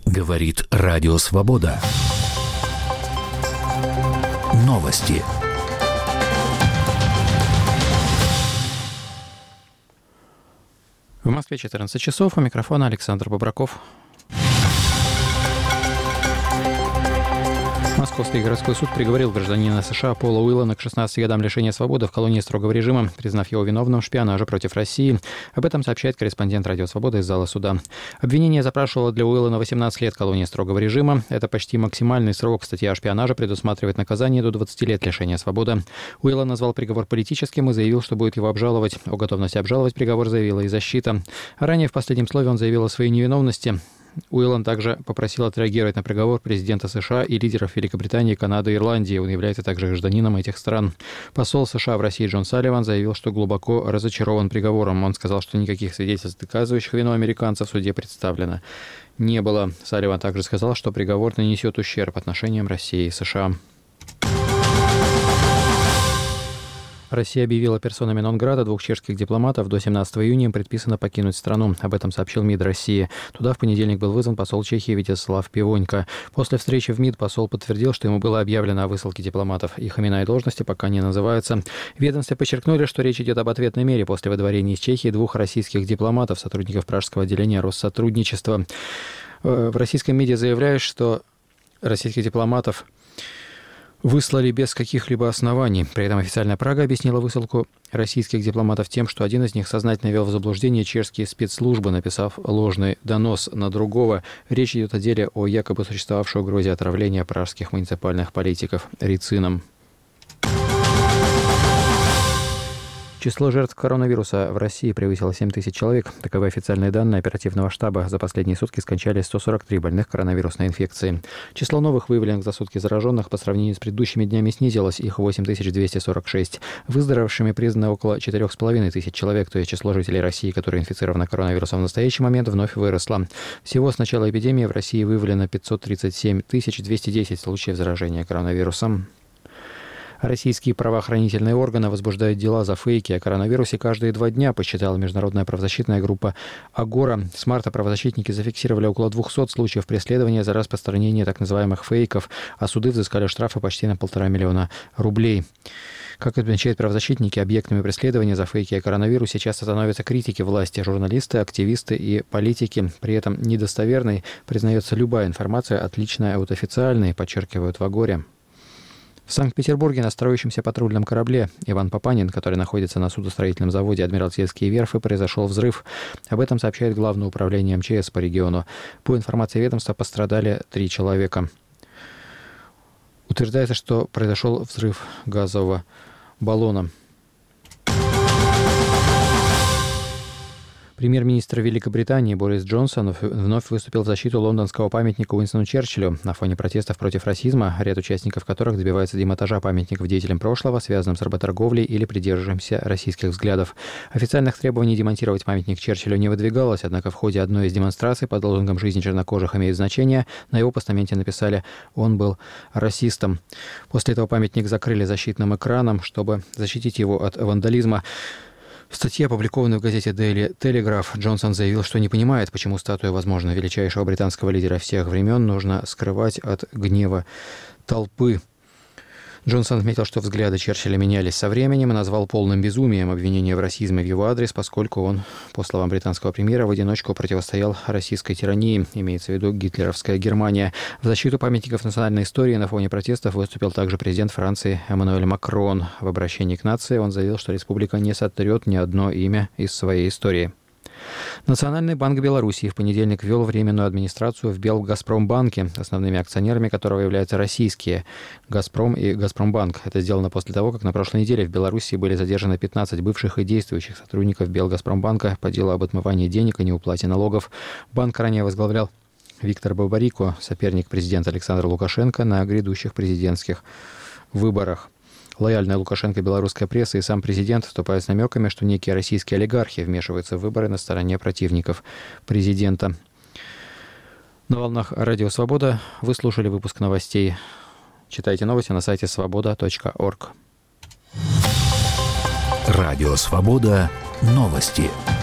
Говорит Радио Свобода. Новости. В Москве 14 часов. У микрофона Александр Бобраков. Московский городской суд приговорил гражданина США Пола Уиллана к 16 годам лишения свободы в колонии строгого режима, признав его виновным в шпионаже против России. Об этом сообщает корреспондент Радио Свобода из зала суда. Обвинение запрашивало для Уиллана 18 лет колонии строгого режима. Это почти максимальный срок. Статья о шпионаже предусматривает наказание до 20 лет лишения свободы. Уиллан назвал приговор политическим и заявил, что будет его обжаловать. О готовности обжаловать приговор заявила и защита. Ранее в последнем слове он заявил о своей невиновности. Уиллан также попросил отреагировать на приговор президента США и лидеров Великобритании, Канады и Ирландии. Он является также гражданином этих стран. Посол США в России Джон Салливан заявил, что глубоко разочарован приговором. Он сказал, что никаких свидетельств, доказывающих вину американцев, в суде представлено не было. Салливан также сказал, что приговор нанесет ущерб отношениям России и США. Россия объявила персонами нон-грата двух чешских дипломатов. До 17 июня им предписано покинуть страну. Об этом сообщил МИД России. Туда в понедельник был вызван посол Чехии Вячеслав Пивонько. После встречи в МИД посол подтвердил, что ему было объявлено о высылке дипломатов. Их имена и должности пока не называются. В ведомстве подчеркнули, что речь идет об ответной мере после выдворения из Чехии двух российских дипломатов, сотрудников пражского отделения Россотрудничества. В российском МИДе заявляют, что российских дипломатов выслали без каких-либо оснований. При этом официальная Прага объяснила высылку российских дипломатов тем, что один из них сознательно ввел в заблуждение чешские спецслужбы, написав ложный донос на другого. Речь идет о деле о якобы существовавшей угрозе отравления пражских муниципальных политиков рицином. Число жертв коронавируса в России превысило 7 тысяч человек. Таковы официальные данные оперативного штаба. За последние сутки скончались 143 больных коронавирусной инфекцией. Число новых выявленных за сутки зараженных по сравнению с предыдущими днями снизилось. Их 8246. Выздоровевшими признано около 4,5 тысяч человек. То есть число жителей России, которые инфицированы коронавирусом в настоящий момент, вновь выросло. Всего с начала эпидемии в России выявлено 537 210 случаев заражения коронавирусом. Российские правоохранительные органы возбуждают дела за фейки о коронавирусе каждые 2 дня, посчитала международная правозащитная группа «Агора». С марта правозащитники зафиксировали около 200 случаев преследования за распространение так называемых фейков, а суды взыскали штрафы почти на 1,5 миллиона рублей. Как отмечают правозащитники, объектами преследования за фейки о коронавирусе часто становятся критики власти, журналисты, активисты и политики. При этом недостоверной признается любая информация, отличная от официальной, подчеркивают в «Агоре». В Санкт-Петербурге на строящемся патрульном корабле «Иван Папанин», который находится на судостроительном заводе «Адмиралтейские верфи», произошел взрыв. Об этом сообщает Главное управление МЧС по региону. По информации ведомства, пострадали 3 человека. Утверждается, что произошел взрыв газового баллона. Премьер-министр Великобритании Борис Джонсон вновь выступил в защиту лондонского памятника Уинстону Черчиллю на фоне протестов против расизма, ряд участников которых добивается демонтажа памятников деятелям прошлого, связанным с работорговлей или придерживаемся российских взглядов. Официальных требований демонтировать памятник Черчиллю не выдвигалось, однако в ходе одной из демонстраций под лозунгом «Жизнь чернокожих имеет значение» на его постаменте написали «Он был расистом». После этого памятник закрыли защитным экраном, чтобы защитить его от вандализма. В статье, опубликованной в газете Daily Telegraph, Джонсон заявил, что не понимает, почему статую, возможно, величайшего британского лидера всех времен нужно скрывать от гнева толпы. Джонсон отметил, что взгляды Черчилля менялись со временем и назвал полным безумием обвинения в расизме в его адрес, поскольку он, по словам британского премьера, в одиночку противостоял российской тирании, имеется в виду гитлеровская Германия. В защиту памятников национальной истории на фоне протестов выступил также президент Франции Эммануэль Макрон. В обращении к нации он заявил, что республика не сотрет ни одно имя из своей истории. Национальный банк Белоруссии в понедельник ввел временную администрацию в Белгазпромбанке, основными акционерами которого являются российские «Газпром» и «Газпромбанк». Это сделано после того, как на прошлой неделе в Белоруссии были задержаны 15 бывших и действующих сотрудников Белгазпромбанка по делу об отмывании денег и неуплате налогов. Банк ранее возглавлял Виктор Бабарико, соперник президента Александра Лукашенко на грядущих президентских выборах. Лояльная Лукашенко белорусская пресса и сам президент вступают с намеками, что некие российские олигархи вмешиваются в выборы на стороне противников президента. На волнах Радио Свобода вы слушали выпуск новостей. Читайте новости на сайте svoboda.org. Радио Свобода. Новости.